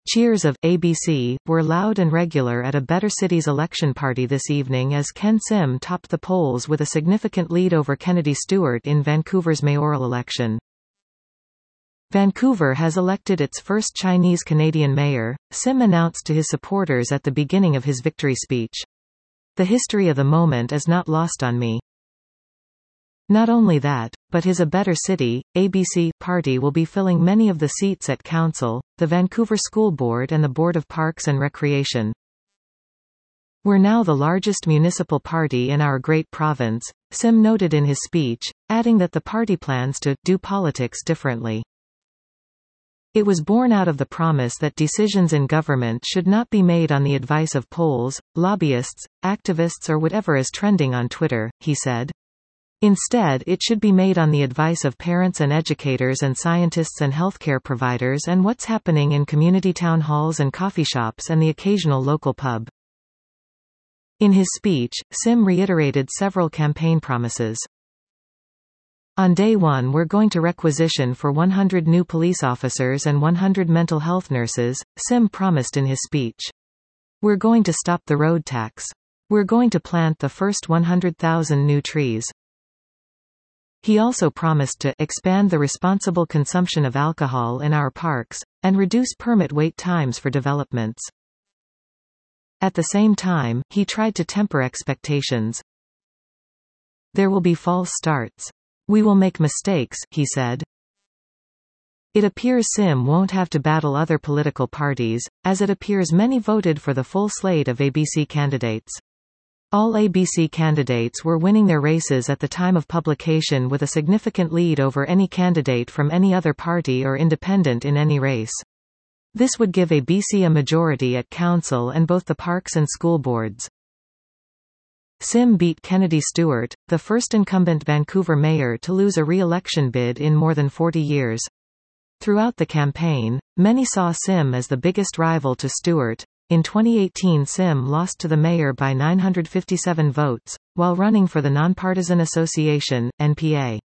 Cheers of ABC were loud and regular at a Better Cities election party this evening as Ken Sim topped the polls with a significant lead over Kennedy Stewart in Vancouver's mayoral election. Vancouver has elected its first Chinese-Canadian mayor, Sim announced to his supporters at the beginning of his victory speech. The history of the moment is not lost on me. Not only that, but his A Better City, ABC party will be filling many of the seats at Council, the Vancouver School Board and the Board of Parks and Recreation. We're now the largest municipal party in our great province, Sim noted in his speech, adding that the party plans to do politics differently. It was born out of the promise that decisions in government should not be made on the advice of polls, lobbyists, activists or whatever is trending on Twitter, he said. Instead, it should be made on the advice of parents and educators and scientists and healthcare providers and what's happening in community town halls and coffee shops and the occasional local pub. In his speech, Sim reiterated several campaign promises. On day one, we're going to requisition for 100 new police officers and 100 mental health nurses, Sim promised in his speech. We're going to stop the road tax. We're going to plant the first 100,000 new trees. He also promised to expand the responsible consumption of alcohol in our parks, and reduce permit wait times for developments. At the same time, he tried to temper expectations. There will be false starts. We will make mistakes, he said. It appears Sim won't have to battle other political parties, as it appears many voted for the full slate of ABC candidates. All ABC candidates were winning their races at the time of publication with a significant lead over any candidate from any other party or independent in any race. This would give ABC a majority at Council and both the parks and school boards. Sim beat Kennedy Stewart, the first incumbent Vancouver mayor to lose a re-election bid in more than 40 years. Throughout the campaign, many saw Sim as the biggest rival to Stewart. In 2018, Sim lost to the mayor by 957 votes, while running for the Nonpartisan Association, NPA.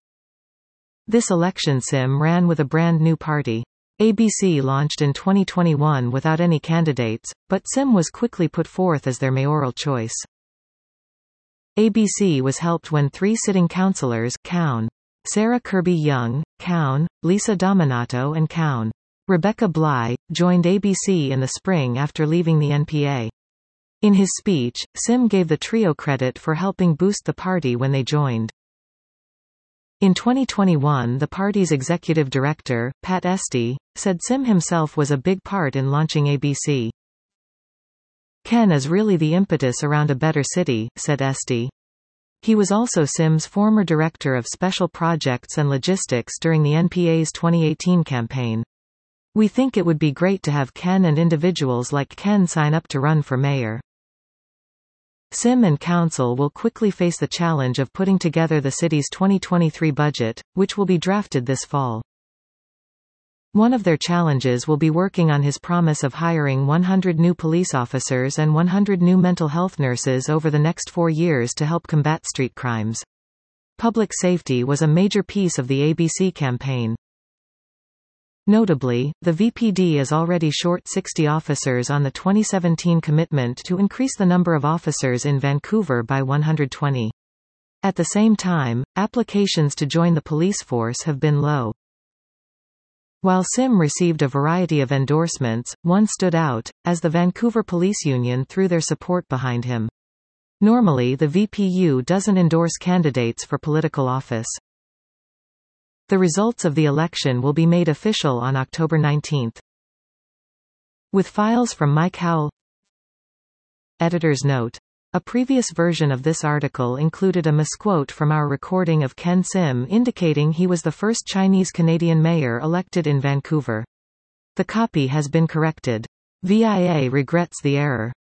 This election Sim ran with a brand new party. ABC launched in 2021 without any candidates, but Sim was quickly put forth as their mayoral choice. ABC was helped when three sitting councillors, Cown, Sarah Kirby-Young, Cown, Lisa Dominato and Cown, Rebecca Bly, joined ABC in the spring after leaving the NPA. In his speech, Sim gave the trio credit for helping boost the party when they joined. In 2021, the party's executive director, Pat Esty, said Sim himself was a big part in launching ABC. Ken is really the impetus around A Better City, said Esty. He was also Sim's former director of special projects and logistics during the NPA's 2018 campaign. We think it would be great to have Ken and individuals like Ken sign up to run for mayor. Sim and Council will quickly face the challenge of putting together the city's 2023 budget, which will be drafted this fall. One of their challenges will be working on his promise of hiring 100 new police officers and 100 new mental health nurses over the next 4 years to help combat street crimes. Public safety was a major piece of the ABC campaign. Notably, the VPD is already short 60 officers on the 2017 commitment to increase the number of officers in Vancouver by 120. At the same time, applications to join the police force have been low. While Sim received a variety of endorsements, one stood out, as the Vancouver Police Union threw their support behind him. Normally the VPU doesn't endorse candidates for political office. The results of the election will be made official on October 19. With files from Mike Howell. Editor's note. A previous version of this article included a misquote from our recording of Ken Sim indicating he was the first Chinese-Canadian mayor elected in Vancouver. The copy has been corrected. VIA regrets the error.